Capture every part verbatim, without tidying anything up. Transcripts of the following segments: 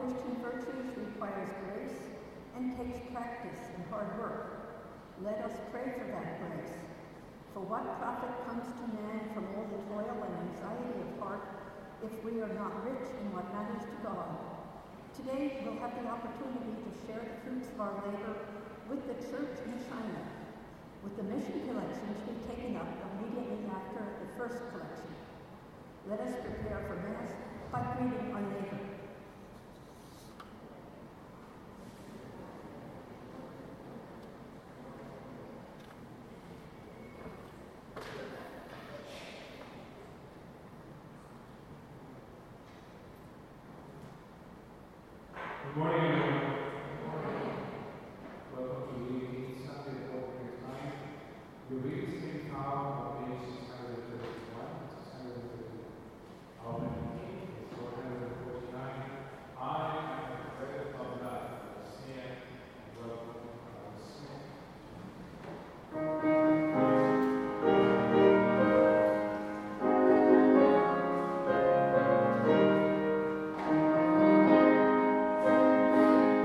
Christian virtues requires grace and takes practice and hard work. Let us pray for that grace. For what profit comes to man from all the toil and anxiety of heart if we are not rich in what matters to God? Today we'll have the opportunity to share the fruits of our labor with the church in China, with the mission collection to be taken up immediately after the first collection. Let us prepare for Mass by greeting our neighbor. Good morning, everyone. Good morning. Welcome to the Sunday Appropriate Time. We read Saint Paul on page six hundred thirty-one, six hundred thirty. Our meditation is four hundred forty-nine. I am the bread of life. Stand and welcome our Saint. Thank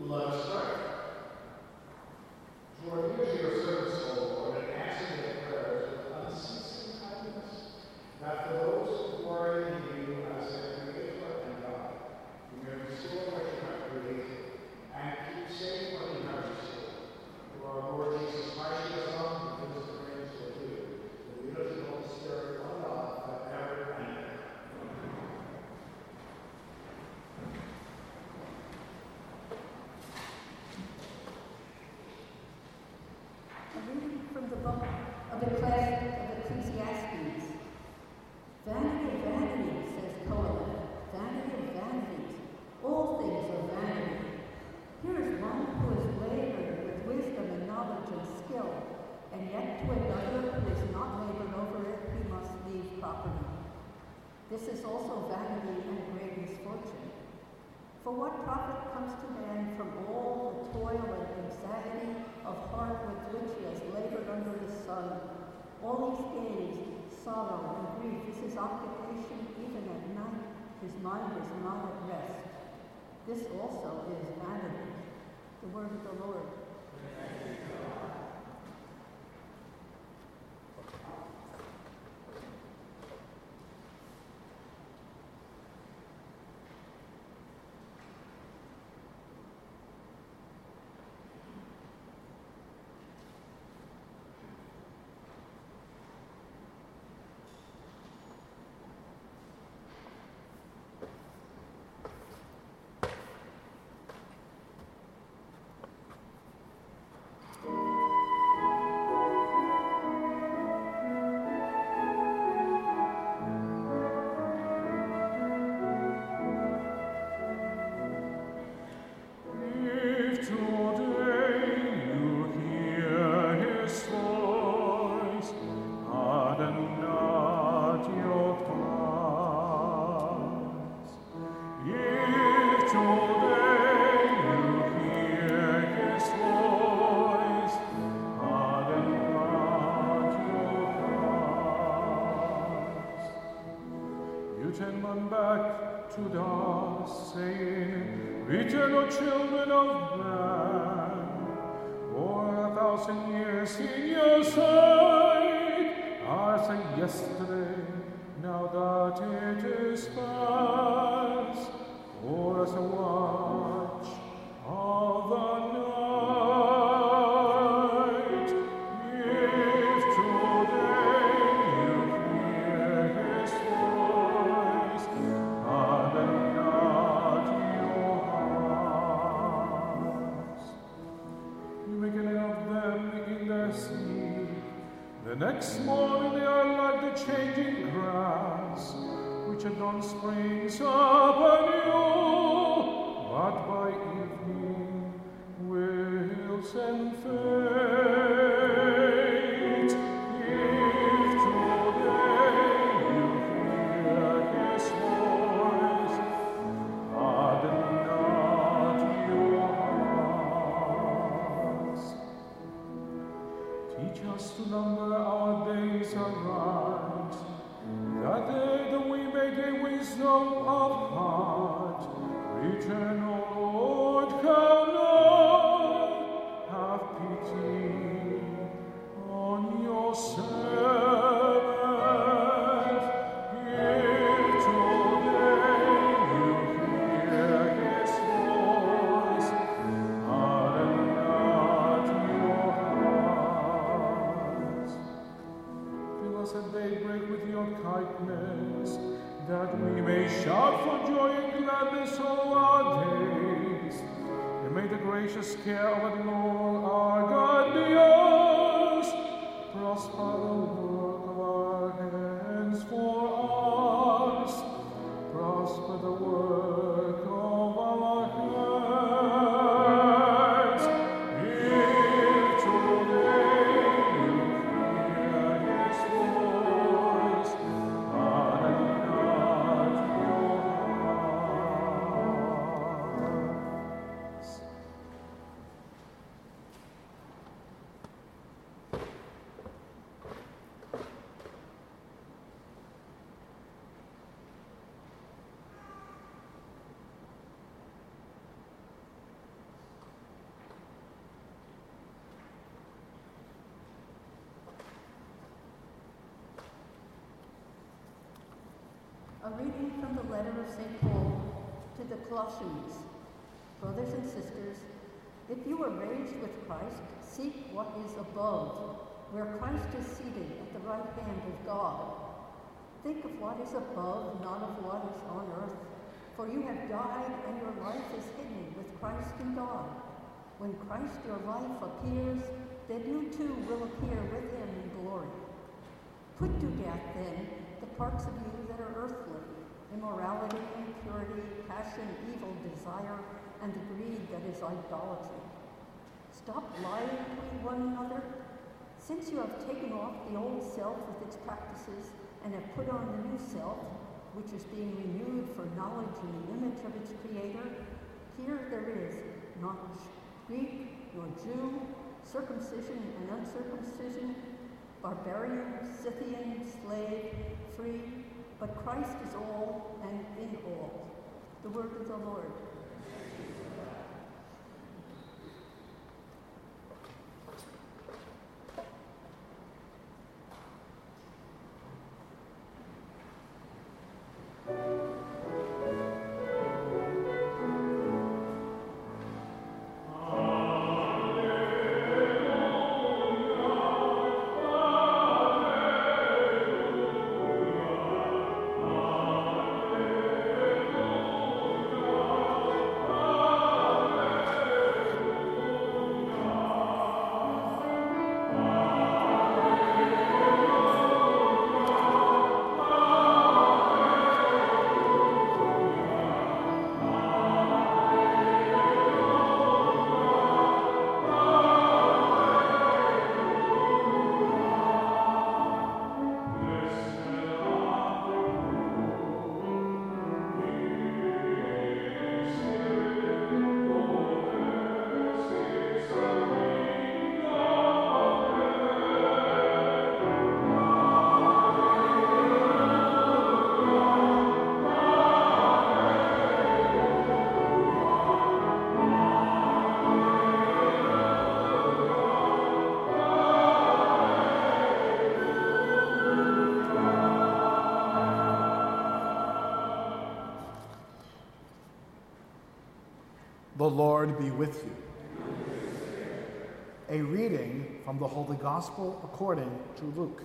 Let us pray. Draw near to your servants, O Lord, and answer their prayers with unceasing kindness, that for those who are in you as their Creator and God, you may restore what you have created, and keep safe what you have restored. Through our Lord Jesus Christ, your Son, who lives and reigns with you, the unity of the Holy Spirit, one God, forever and ever. A reading from the book of Ecclesiastes. Vanity of vanities, says Kohelet, vanity of vanities. All things are vanity. Here is one who is labored with wisdom and knowledge and skill, and yet to another who is not labored over it, he must leave property. This is also vanity and great misfortune. For what profit comes to man from all the toil and anxiety of heart with which he has labored under the sun? All these days, sorrow and grief is his occupation even at night. His mind is not at rest. This also is vanity. The word of the Lord. To us, saying, Return, O children of man, for a thousand years in your sight are as yesterday, now that it is past, or as a watch of the night. If today you hear his voice, harden not your hearts. You make an end of them in their sleep. The next morning they are like the changing grass, which at dawn springs up anew, but by evening wilts and fades. If today you hear his voice, harden not your hearts. Teach us to number our days aright, that they, that we may gain wisdom of heart. Return, O Lord, come now, have pity on your servant. If today you hear his voice, harden not your hearts. Fill us at daybreak with your kindness, that we may shout for joy and gladness all our days. And may the gracious care of the Lord our God be ours. Prosper the work of our hands for us. Prosper the work of our hands. If today you hear his voice, harden not your hearts. A reading from the letter of Saint Paul to the Colossians. Brothers and sisters, if you were raised with Christ, seek what is above, where Christ is seated at the right hand of God. Think of what is above, not of what is on earth. For you have died, and your life is hidden with Christ in God. When Christ your life appears, then you too will appear with him in glory. Put to death, then, the parts of you that are earthly, immorality, impurity, passion, evil desire, and the greed that is idolatry. Stop lying to one another. Since you have taken off the old self with its practices and have put on the new self, which is being renewed for knowledge in the image of its creator, here there is not Greek nor Jew, circumcision and uncircumcision, barbarian, Scythian, slave, free, but Christ is all and in all. The word of the Lord. The Lord be with you. A reading from the Holy Gospel according to Luke.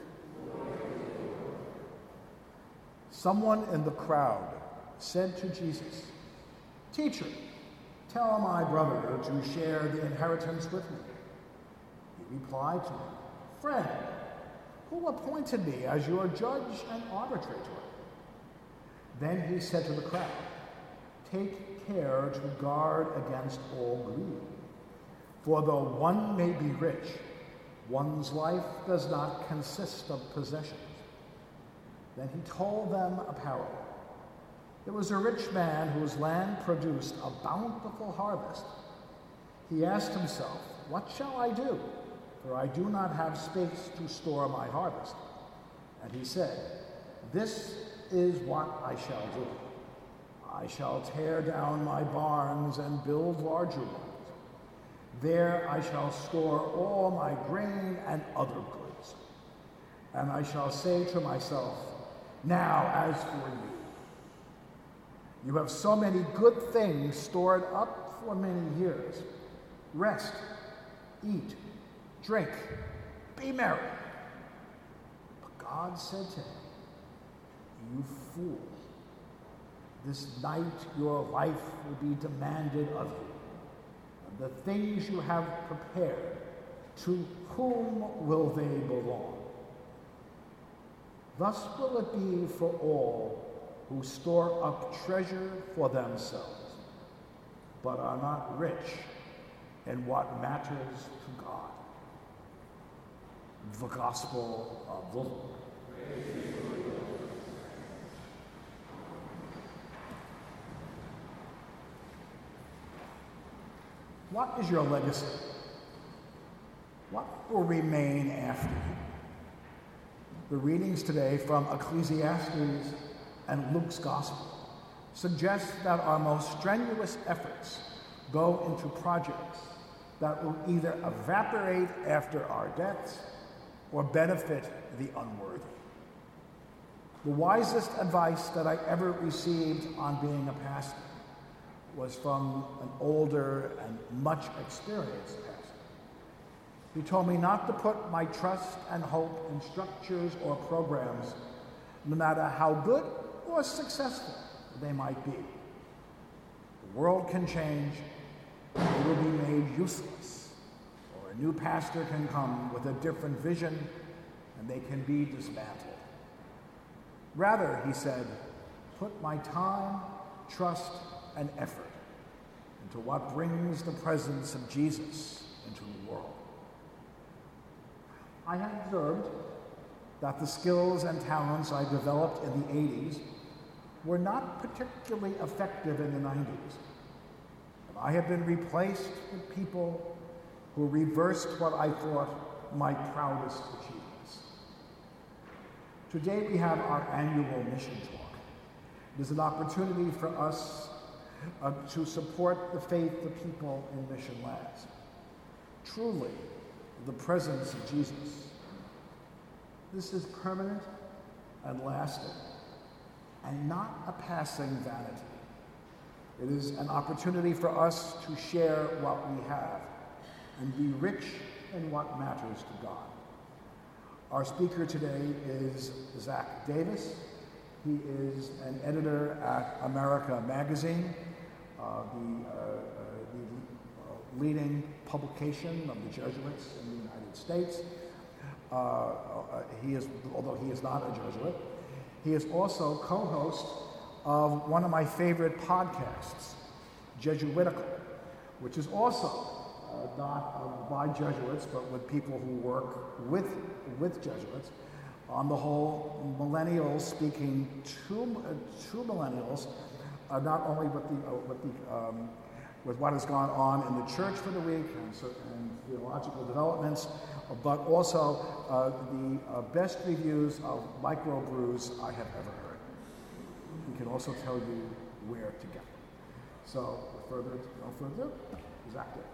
Someone in the crowd said to Jesus, "Teacher, tell my brother to share the inheritance with me." He replied to him, "Friend, who appointed me as your judge and arbitrator?" Then he said to the crowd, "Take care to guard against all greed. For though one may be rich, one's life does not consist of possessions." Then he told them a parable. There was a rich man whose land produced a bountiful harvest. He asked himself, "What shall I do? For I do not have space to store my harvest." And he said, "This is what I shall do. I shall tear down my barns and build larger ones. There I shall store all my grain and other goods. And I shall say to myself, 'Now as for you, you have so many good things stored up for many years. Rest, eat, drink, be merry.' But God said to him, 'You fool. This night your life will be demanded of you. And the things you have prepared, to whom will they belong?' Thus will it be for all who store up treasure for themselves, but are not rich in what matters to God." The Gospel of the Lord. What is your legacy? What will remain after you? The readings today from Ecclesiastes and Luke's Gospel suggest that our most strenuous efforts go into projects that will either evaporate after our deaths or benefit the unworthy. The wisest advice that I ever received on being a pastor was from an older and much experienced pastor. He told me not to put my trust and hope in structures or programs, no matter how good or successful they might be. The world can change, it will be made useless, or a new pastor can come with a different vision and they can be dismantled. Rather, he said, put my time, trust, and effort into what brings the presence of Jesus into the world. I have observed that the skills and talents I developed in the eighties were not particularly effective in the nineties. And I have been replaced with people who reversed what I thought my proudest achievements. Today we have our annual mission talk. It is an opportunity for us uh, to support the faith of people in mission lands. Truly, the presence of Jesus. This is permanent and lasting, and not a passing vanity. It is an opportunity for us to share what we have and be rich in what matters to God. Our speaker today is Zach Davis. He is an editor at America Magazine, uh, the, uh, uh, the uh, leading publication of the Jesuits in the United States. Uh, uh, he is, although he is not a Jesuit, he is also co-host of one of my favorite podcasts, Jesuitical, which is also uh, not uh, by Jesuits, but with people who work with, with Jesuits, on the whole millennials speaking to, uh, to millennials, uh, not only with the, uh, with, the um, with what has gone on in the church for the week and, so, and theological developments, but also uh, the uh, best reviews of microbrews I have ever heard. He can also tell you where to get them. So, further, no further, Zach Davis.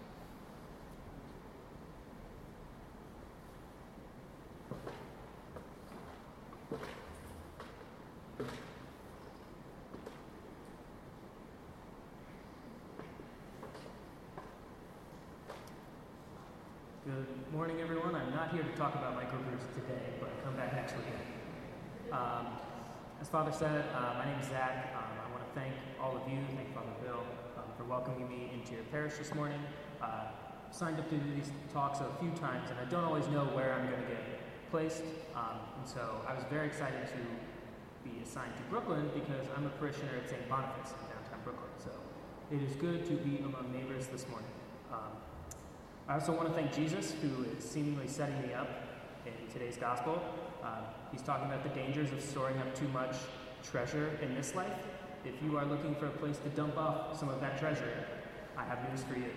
Good morning, everyone. I'm not here to talk about microbrews today, but I come back next weekend. Um, as Father said, uh, my name is Zach. Um, I want to thank all of you, thank Father Bill, um, for welcoming me into your parish this morning. Uh, signed up to do these talks a few times, and I don't always know where I'm going to get placed. Um, and so I was very excited to be assigned to Brooklyn because I'm a parishioner at Saint Boniface in downtown Brooklyn. So it is good to be among neighbors this morning. Um, I also want to thank Jesus, who is seemingly setting me up in today's gospel. Um, he's talking about the dangers of storing up too much treasure in this life. If you are looking for a place to dump off some of that treasure, I have news for you.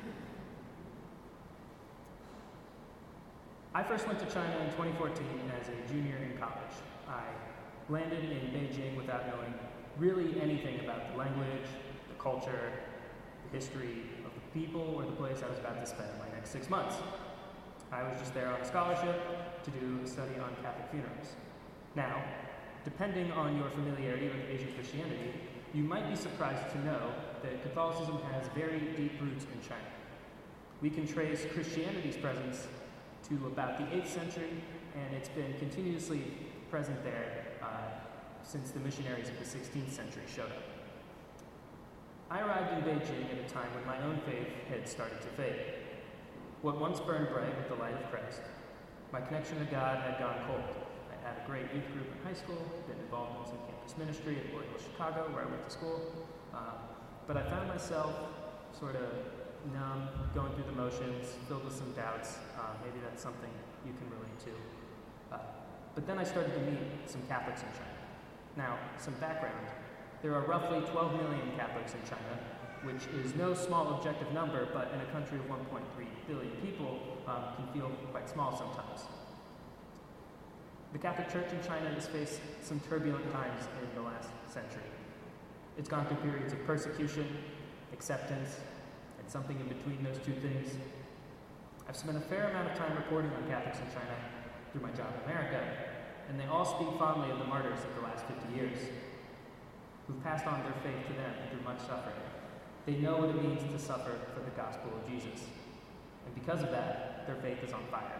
I first went to China in twenty fourteen as a junior in college. I landed in Beijing without knowing really anything about the language, the culture, the history of the people, or the place I was about to spend my next six months. I was just there on a scholarship to do a study on Catholic funerals. Now, depending on your familiarity with Asian Christianity, you might be surprised to know that Catholicism has very deep roots in China. We can trace Christianity's presence to about the eighth century, and it's been continuously present there uh, since the missionaries of the sixteenth century showed up. I arrived in Beijing at a time when my own faith had started to fade. What once burned bright with the light of Christ, my connection to God had gone cold. I had a great youth group in high school, been involved in some campus ministry at Royal Chicago, where I went to school, um, but I found myself sort of numb, going through the motions, filled with some doubts. Uh, maybe that's something you can relate to. Uh, but then I started to meet some Catholics in China. Now, some background. There are roughly twelve million Catholics in China, which is no small objective number, but in a country of one point three billion people, um, can feel quite small sometimes. The Catholic Church in China has faced some turbulent times in the last century. It's gone through periods of persecution, acceptance, and something in between those two things. I've spent a fair amount of time reporting on Catholics in China through my job in America, and they all speak fondly of the martyrs of the last fifty years, who've passed on their faith to them through much suffering. They know what it means to suffer for the gospel of Jesus, and because of that, their faith is on fire.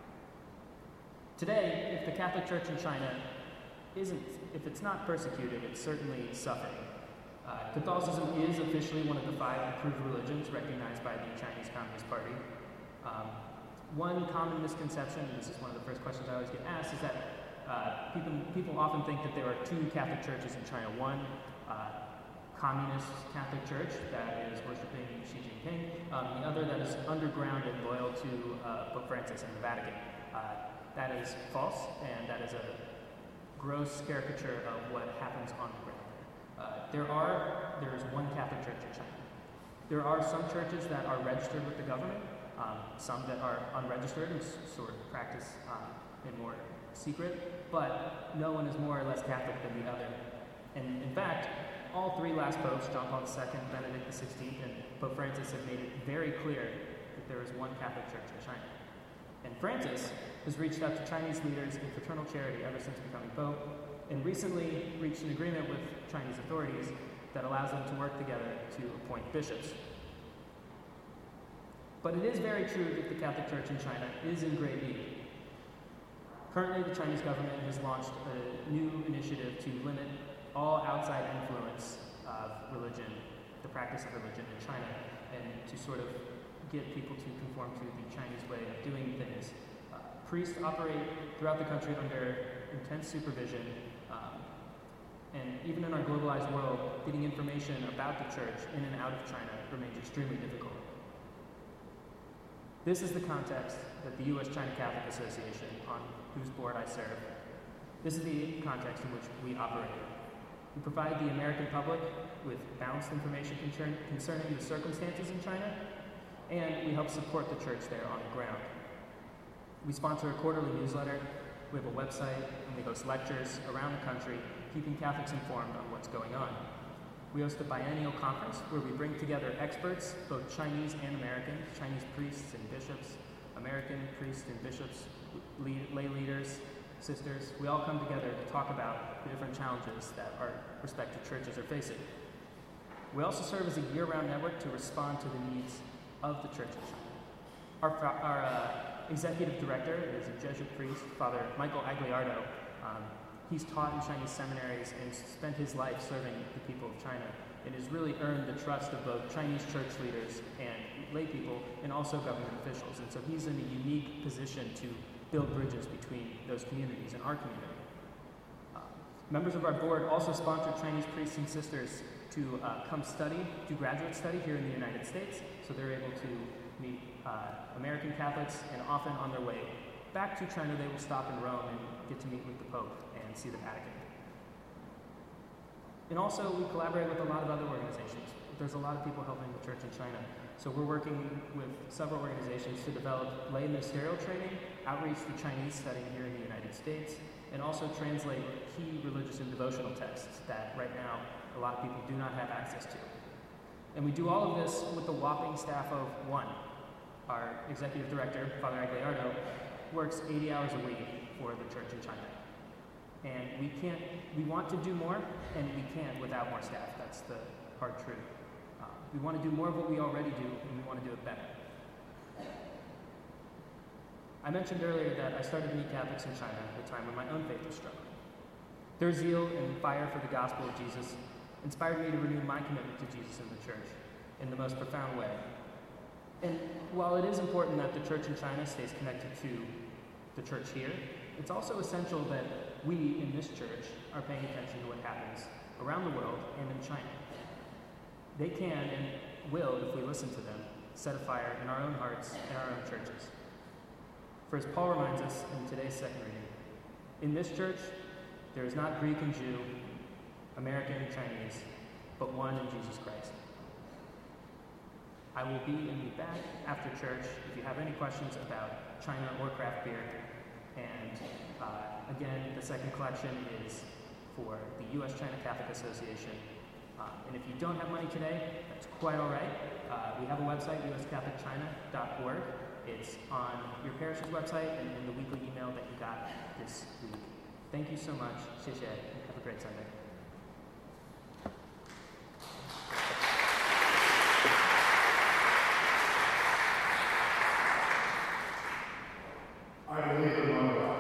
Today, if the Catholic Church in China isn't, if it's not persecuted, it's certainly suffering. Uh, Catholicism is officially one of the five approved religions recognized by the Chinese Communist Party. Um, one common misconception, and this is one of the first questions I always get asked, is that uh, people, people often think that there are two Catholic churches in China. One, uh, communist Catholic Church that is worshiping Xi Jinping, um, the other that is underground and loyal to uh, Pope Francis and the Vatican. Uh, that is false, and that is a gross caricature of what happens on the ground. Uh, there are, there is one Catholic Church in China. There are some churches that are registered with the government, um, some that are unregistered and s- sort of practice um, in more secret, but no one is more or less Catholic than the other. And in fact, all three last popes, John Paul the Second, Benedict the Sixteenth, and Pope Francis, have made it very clear that there is one Catholic Church in China. And Francis has reached out to Chinese leaders in fraternal charity ever since becoming Pope, and recently reached an agreement with Chinese authorities that allows them to work together to appoint bishops. But it is very true that the Catholic Church in China is in great need. Currently, the Chinese government has launched a new initiative to limit all outside influence of religion, the practice of religion in China, and to sort of get people to conform to the Chinese way of doing things. Uh, priests operate throughout the country under intense supervision, um, and even in our globalized world, getting information about the church in and out of China remains extremely difficult. This is the context that the U S China Catholic Association, on whose board I serve, this is the context in which we operate. We provide the American public with balanced information concern, concerning the circumstances in China, and we help support the church there on the ground. We sponsor a quarterly newsletter, we have a website, and we host lectures around the country, keeping Catholics informed on what's going on. We host a biennial conference where we bring together experts, both Chinese and American, Chinese priests and bishops, American priests and bishops, lead, lay leaders, sisters. We all come together to talk about the different challenges that our respective churches are facing. We also serve as a year-round network to respond to the needs of the churches. Our, our uh, executive director is a Jesuit priest, Father Michael Agliardo. Um, he's taught in Chinese seminaries and spent his life serving the people of China, and has really earned the trust of both Chinese church leaders and lay people, and also government officials. And so he's in a unique position to build bridges between those communities and our community. Uh, members of our board also sponsor Chinese priests and sisters to uh, come study, do graduate study here in the United States, so they're able to meet uh, American Catholics, and often on their way back to China, they will stop in Rome and get to meet with the Pope and see the Vatican. And also, we collaborate with a lot of other organizations. There's a lot of people helping the church in China. So we're working with several organizations to develop lay ministerial training, outreach to Chinese studying here in the United States, and also translate key religious and devotional texts that right now a lot of people do not have access to. And we do all of this with the whopping staff of one. Our executive director, Father Agliardo, works eighty hours a week for the church in China. And we can't, we want to do more, and we can't without more staff. That's the hard truth. Uh, we want to do more of what we already do, and we want to do it better. I mentioned earlier that I started to meet Catholics in China at a time when my own faith was struggling. Their zeal and fire for the gospel of Jesus inspired me to renew my commitment to Jesus and the church in the most profound way. And while it is important that the church in China stays connected to the church here, it's also essential that we in this church are paying attention to what happens around the world and in China. They can and will, if we listen to them, set a fire in our own hearts and our own churches. For as Paul reminds us in today's second reading, in this church, there is not Greek and Jew, American and Chinese, but one in Jesus Christ. I will be and be back after church if you have any questions about China or craft beer. And uh, again, the second collection is for the U S China Catholic Association. Uh, and if you don't have money today, that's quite all right. Uh, we have a website, u s catholic china dot org. It's on your parish's website and in the weekly email that you got this week. Thank you so much. Xie xie, and have a great Sunday. I believe in one God.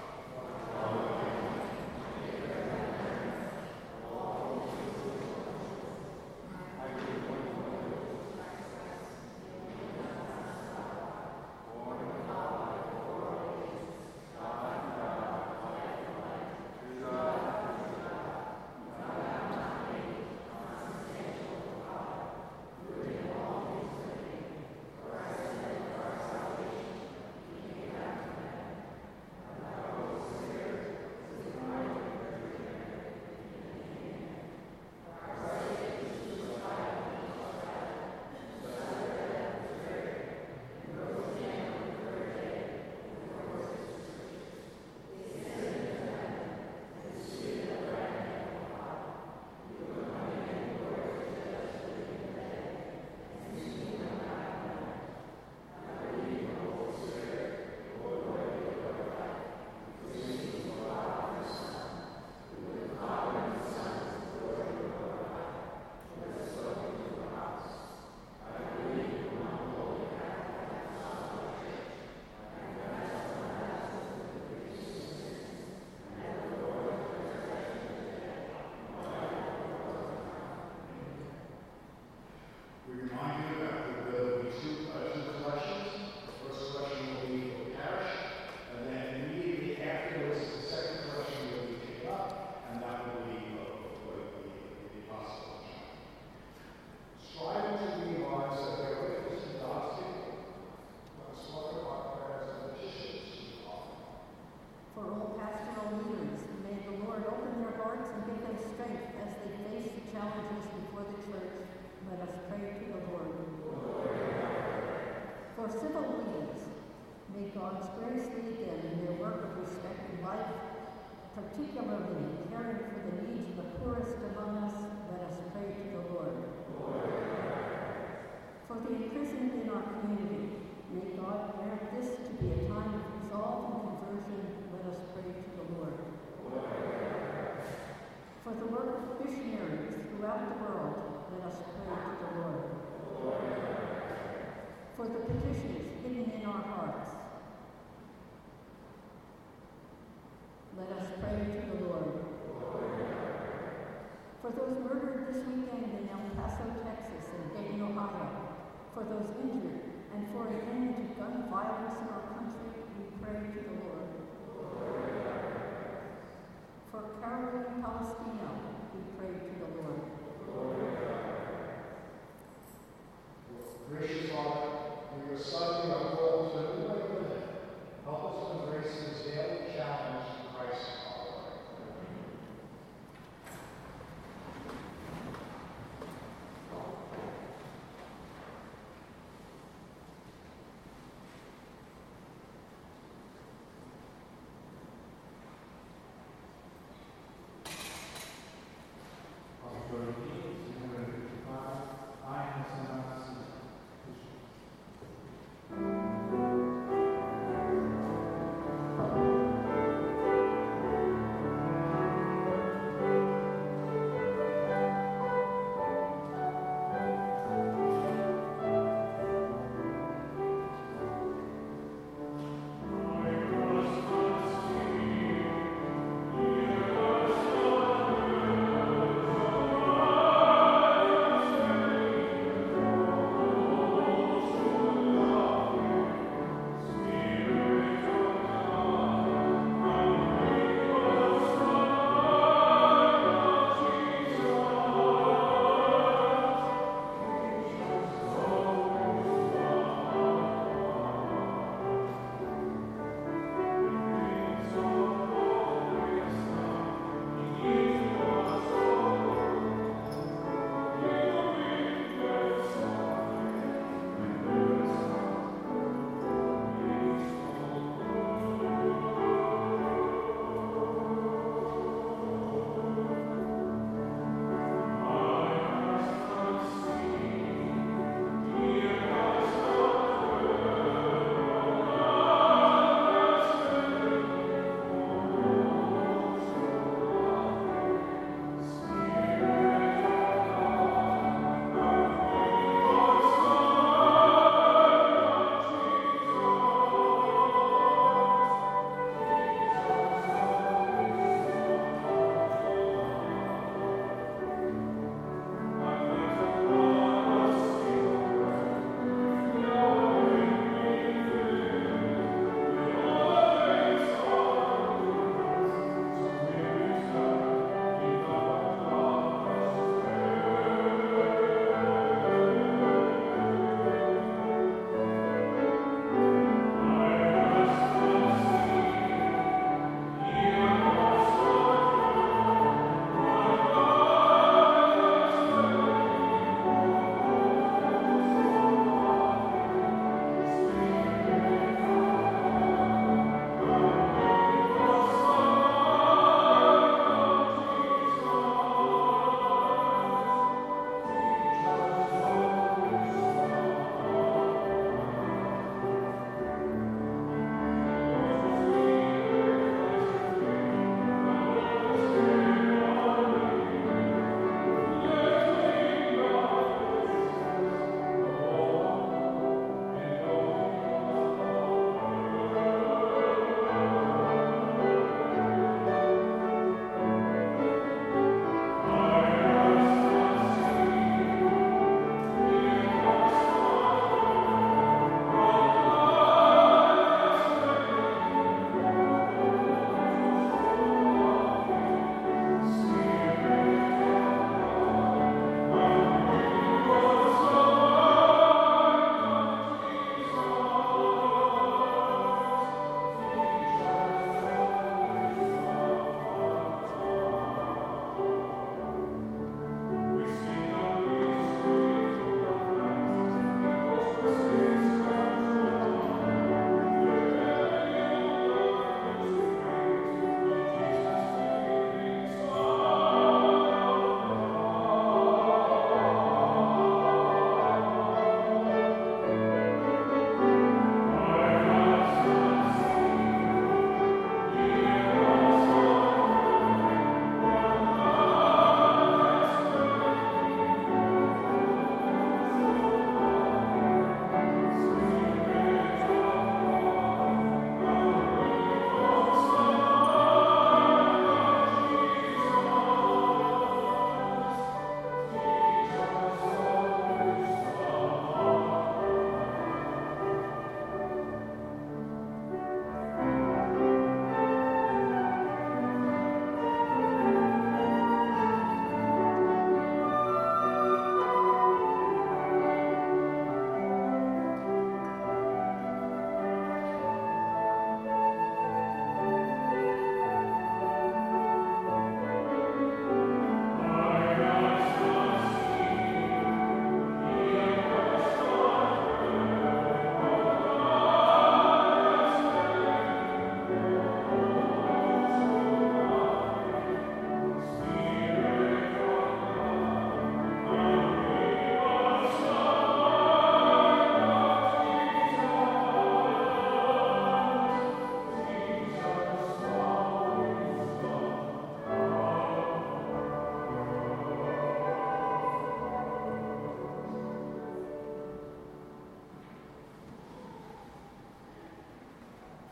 We remind you that there will be two, uh, two collections. The first collection will be for the parish, and then immediately afterwards, the second collection will be taken up, and that will be uh, for the, the apostle. Striving to realize that there are gifts in God's people, let us offer our prayers and petitions to God. For all pastoral leaders, may the Lord open their hearts and give them strength as they face the challenges before the church. Let us pray to the Lord. For civil leaders, may God's grace lead them in their work of respect and life, particularly in caring for the needs of the poorest among us. Let us pray to the Lord. For the imprisoned in our community, may God grant this to be a time of resolve and conversion. Let us pray to the Lord. For the work of missionaries throughout the world, let us pray to the Lord. For the petitions hidden in our hearts, let us pray to the Lord. For those murdered this weekend in El Paso, Texas, and Dayton, Ohio, for those injured, and for an end to gun violence in our country, we pray to the Lord. For Caroline Palestino, we pray to the Lord. Gracious Father, through your Son, we are called to live like living. Help us to embrace this daily challenge in Christ our Lord. Father,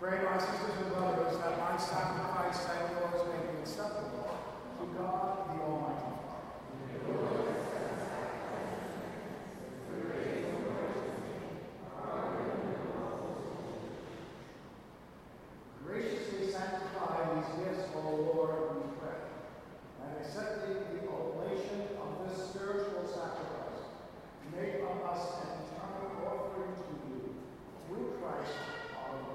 Pray, my sisters and brothers, that my sacrifice and yours may be acceptable to God, the Almighty Father. Graciously sanctify these gifts, O Lord, we pray, and accepting the oblation of this spiritual sacrifice, make of us an eternal offering to you, through Christ our Lord.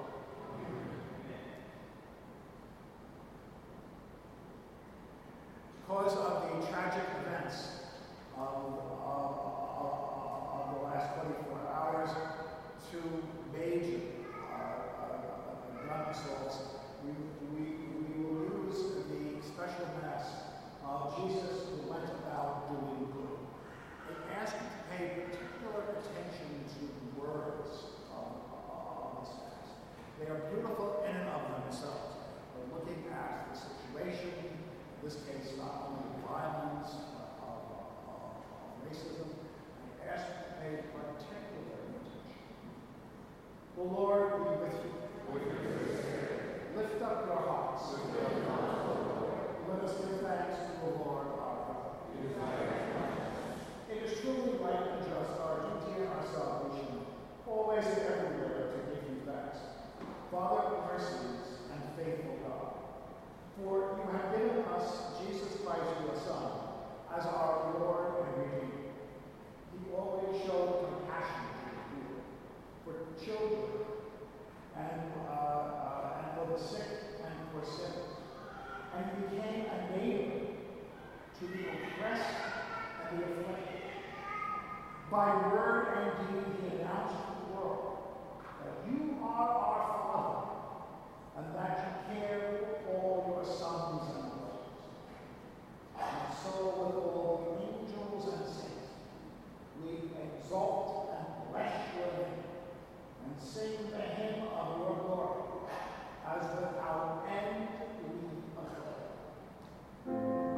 Because of the tragic events of, of, of, of the last twenty-four hours, two major uh, uh, gun assaults, we, we, we will use the special mass of Jesus who went about doing good. I ask you to pay particular attention to the words of, of this mass. They are beautiful in and of themselves. We're looking at the situation, in this case, not only violence, but of, of, of racism. I ask you to pay particular attention. The Lord be with you. Lift up your hearts. Let us give thanks to the Lord our God. It is truly right and just, our duty and our salvation, always and everywhere to give you thanks. Father of mercies and faithful God, for you have given us Jesus Christ, your Son, as our Lord and Redeemer. He always showed compassion to you, for children, and, uh, uh, and for the sick and for sinners. And he became a neighbor to the oppressed and the afflicted. By word and deed he announced to the world that you are our Father, and that you care for all your sons and daughters. And so with all the angels and saints, we exalt and bless your name, and sing the hymn of your glory, as without end we acclaim.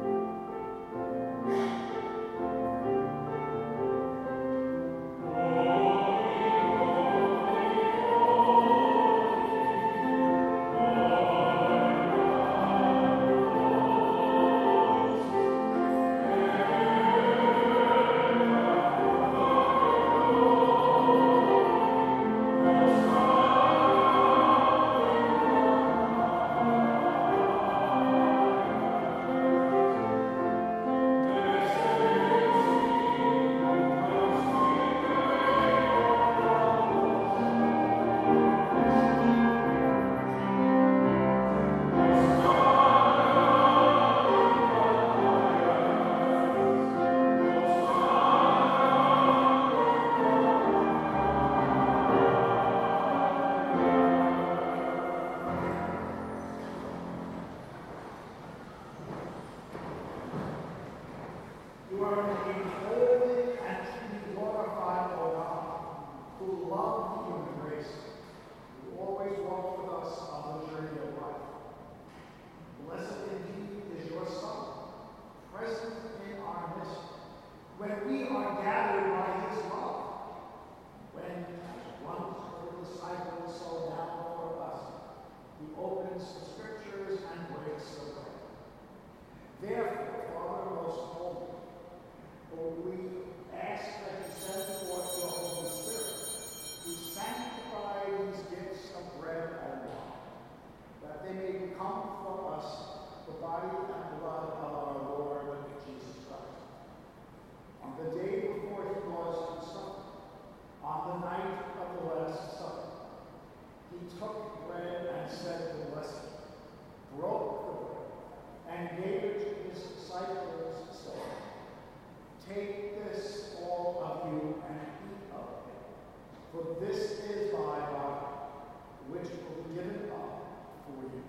You are indeed holy and truly glorified, O God, who love the human race, who always walk with us on the journey of life. Blessed indeed is your Son, present in our midst, when we are gathered by his love, when, as once for the disciples, so now for us, he opens the scriptures and breaks the bread. Therefore, Father most holy, for we ask that you send forth your Holy Spirit to sanctify these gifts of bread and wine, that they may become for us the body and blood of our Lord Jesus Christ. On the day before he was to suffer, on the night of the Last Supper, he took bread and said the blessing, broke the bread, and gave it to his disciples, saying, "Take this, all of you, and eat of it, for this is my body, which will be given up for you."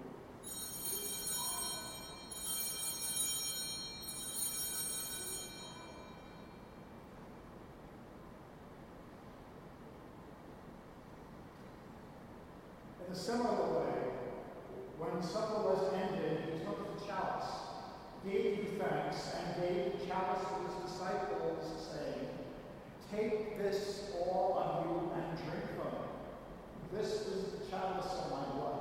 In a similar way, when supper was ended, he took the chalice, gave you thanks, and gave the chalice to his disciples, saying, "Take this, all of you, and drink from it. This is the chalice of my blood,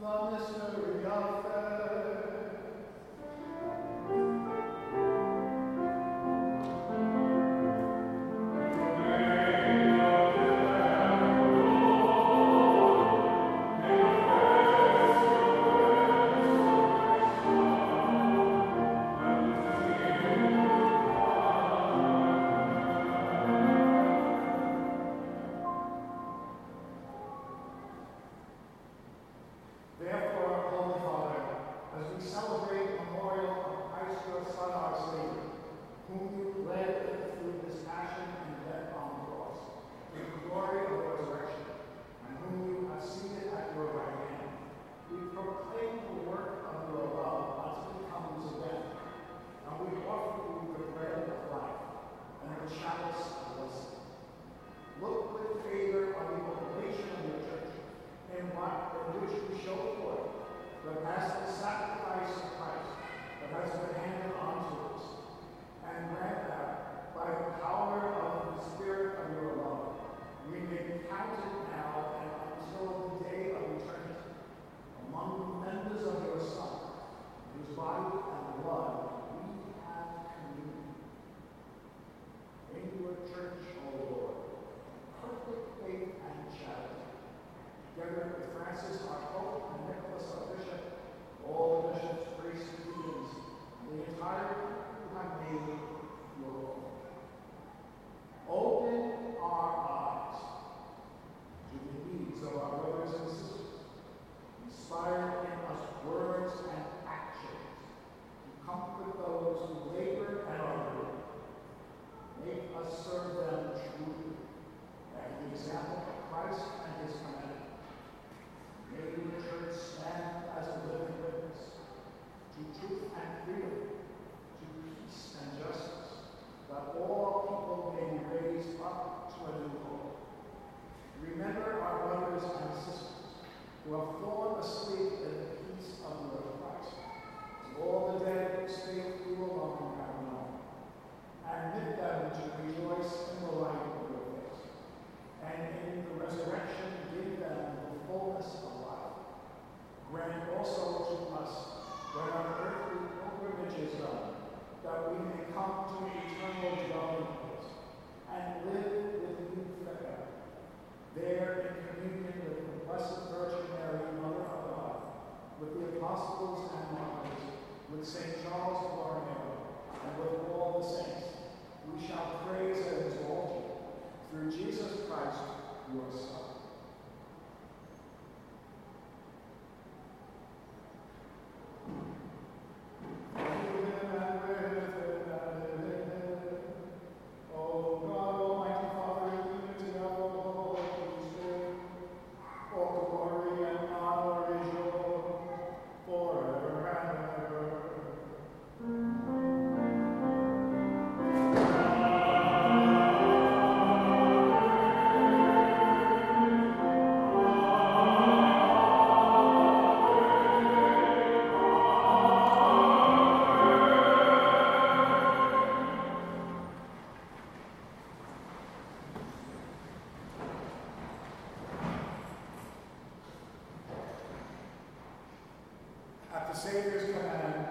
Savior's command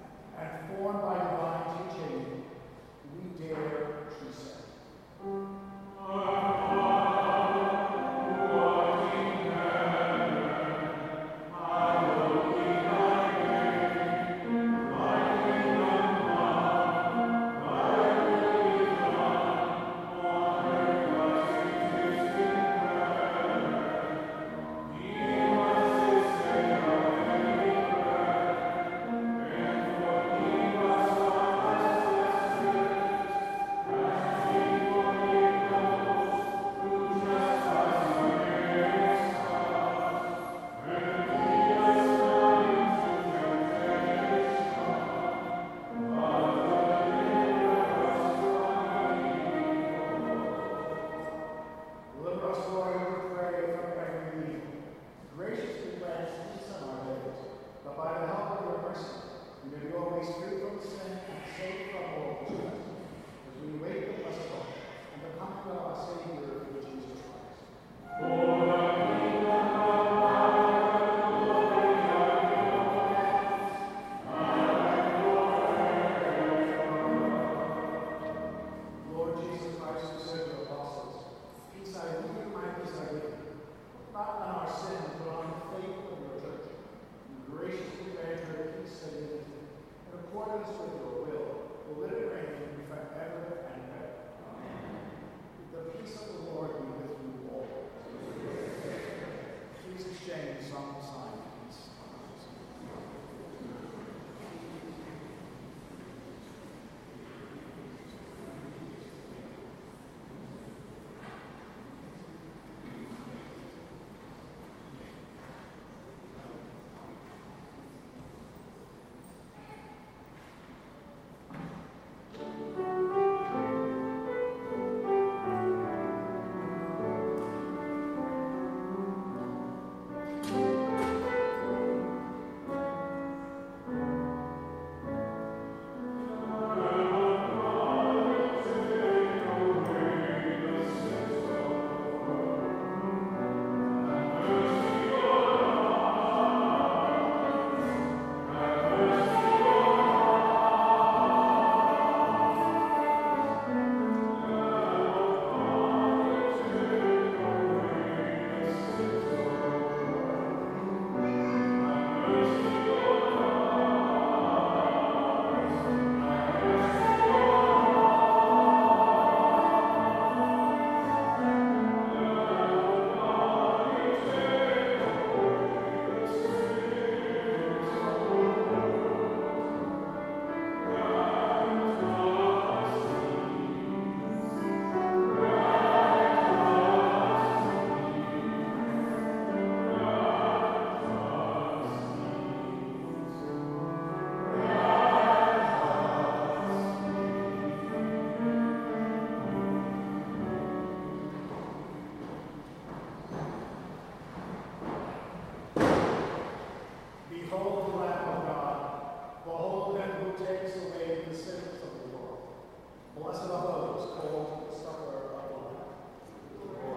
and formed by divine teaching, we dare to say, Amen. accordance with your will, will live and reign forever and ever. Amen. The peace of the Lord be with you all. Please exchange some sign of peace. Behold the Lamb of God. Behold him who takes away the sins of the world. Blessed are those called to the supper of the Lamb.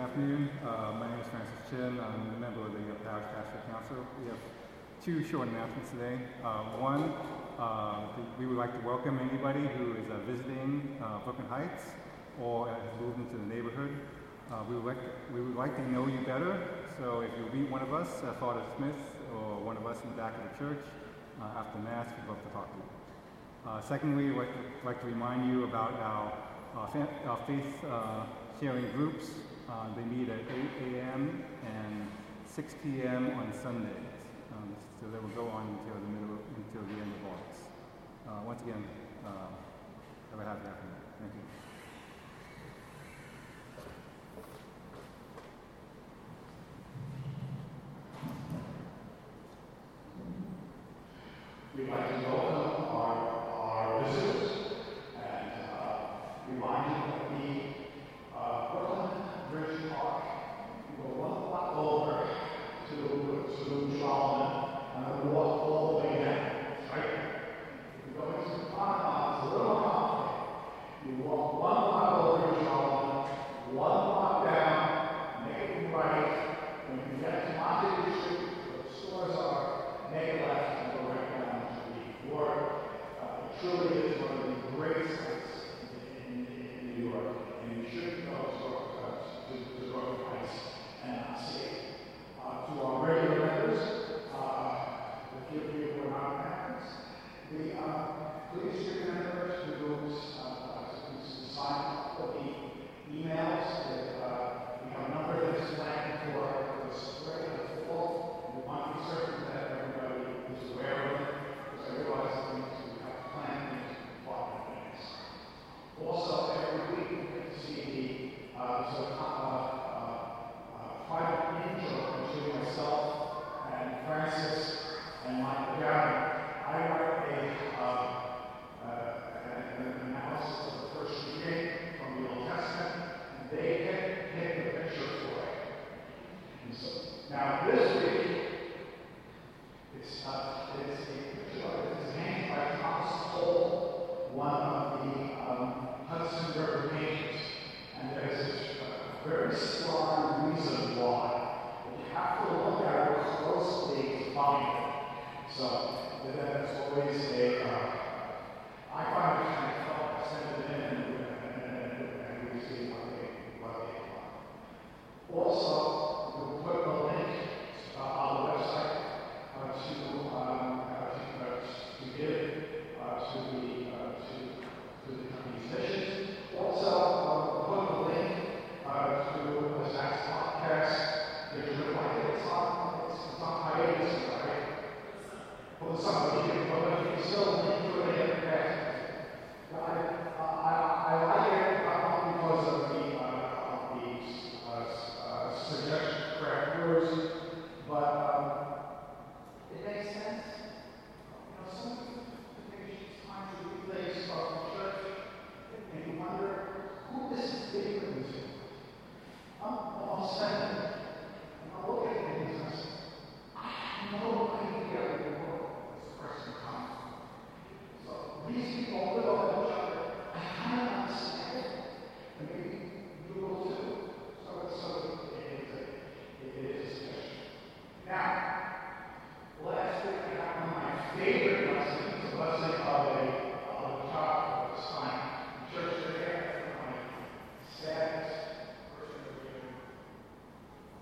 afternoon. Uh, my name is Francis Chin. I'm a member of the uh, Parish Pastoral Council. We have two short announcements today. Uh, one, uh, we would like to welcome anybody who is uh, visiting uh, Brooklyn Heights or has moved into the neighborhood. Uh, we, would like to, we would like to know you better, so if you meet one of us, uh, Father Smith, or one of us in the back of the church, uh, after Mass, we'd love to talk to you. Uh, secondly, we'd like to, like to remind you about our, uh, fa our faith uh, sharing groups. Uh, they meet at eight A M and six P M on Sundays. Um, so they will go on until the middle, until the end of August. Uh, once again, uh, have a happy afternoon. Thank you. We'd like to welcome our, our visitors and uh, remind you that the uh, Brooklyn Bridge Park, you go one block over to, to Charlton and then walk all the way down, right? If you go into the park, it's a little complicated. You walk one block over to Charlton, one block down, make it right. When you get to Montague Street, where the stores are, make a left and go right down. Work. Uh, it truly is one of the great sites in, in, in New York, and you should go to, uh, to, to Brooklyn Heights and not see it. Uh, to our regular members, uh, the few people who are not members, the uh, please remember to those uh, to sign up for the emails that uh, we have a number that is planned for the spring and the fall. We want to be certain that everybody is aware of it. I realize things we have planned things for things. Also, every week we get to see the uh, so, uh, uh, uh, private intro between myself and Francis and Michael Gavin. I write a, uh, uh, an, an analysis of the first reading from the Old Testament, and they get pick the picture for it. And so, now this week, it's, uh, it's a It's named by Thomas Cole, one of the um, Hudson River painters. And there's a very strong reason why. But you have to look at it closely to find it. So that's always a, uh, I find it kind of fun. I send it in and, and, and, and we see what they, what they find. Also, we'll put the link uh, on the website uh, to um, to give uh, to the uh, to, to the company's missions. Also, uh, put the link uh, to Zach's podcast. If you would like it, it's on it's, it's on hiatus, right? Well, it's on the video, but you can still link to it in the past. I, I, I like it not because of the uh, of the uh, uh, suggestion correct words, but um, it makes sense. Some times we place of the church, and you wonder who this is bigger than. I'm all saying, and I look at things and I say, I have no idea where the world this person comes from. So these people live on each other. I kind of understand it, and maybe you will too. So it's so it is a it is a special. Now, last week I got one of my favorite lessons, a lesson of a, of a child of the sign. Church today, my saddest person of the year.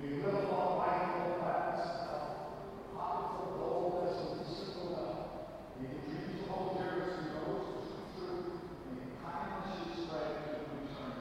We live all life in the gladness of pockets of gold as a mystical well. May the dreams of all dearest and those who come true. May the kindness you spread to return.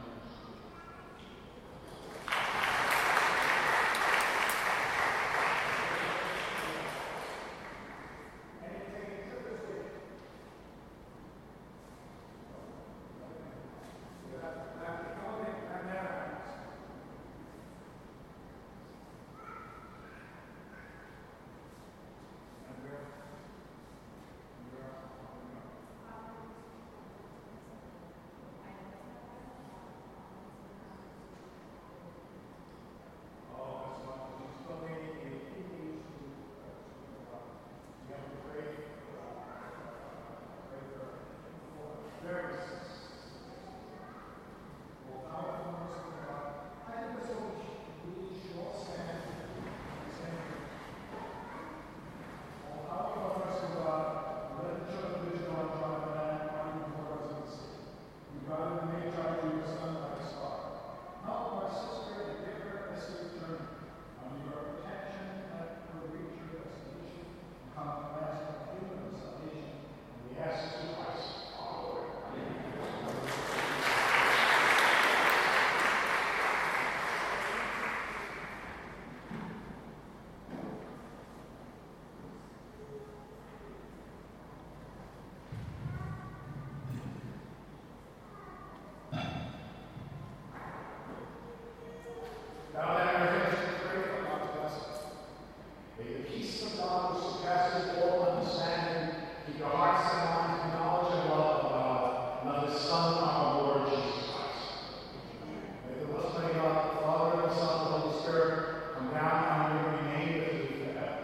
Now then, our heads to pray for God's blessing. May the peace of God, which surpasses all understanding, keep your hearts and minds in knowledge and love of God and of His Son, our Lord Jesus Christ. May the blessing of God, the Father, and the Son, and the Holy Spirit come down on you and remain with you forever.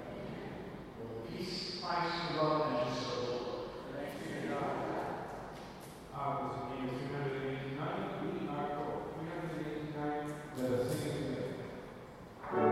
May the peace of Christ and love and Jesus the Lord. Thanks be to God. Uh, this is game three hundred eighty-nine. We are called three hundred eighty-nine. Let us sing it together.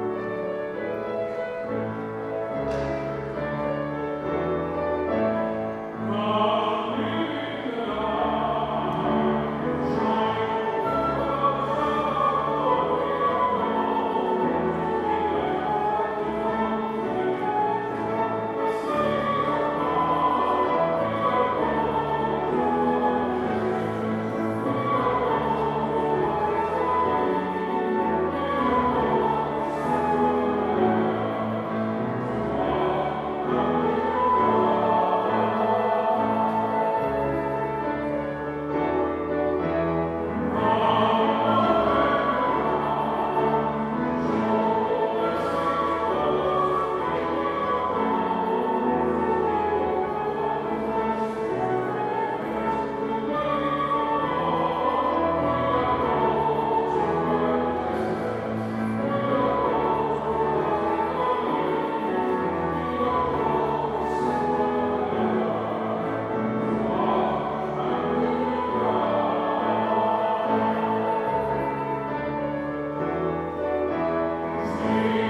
Sing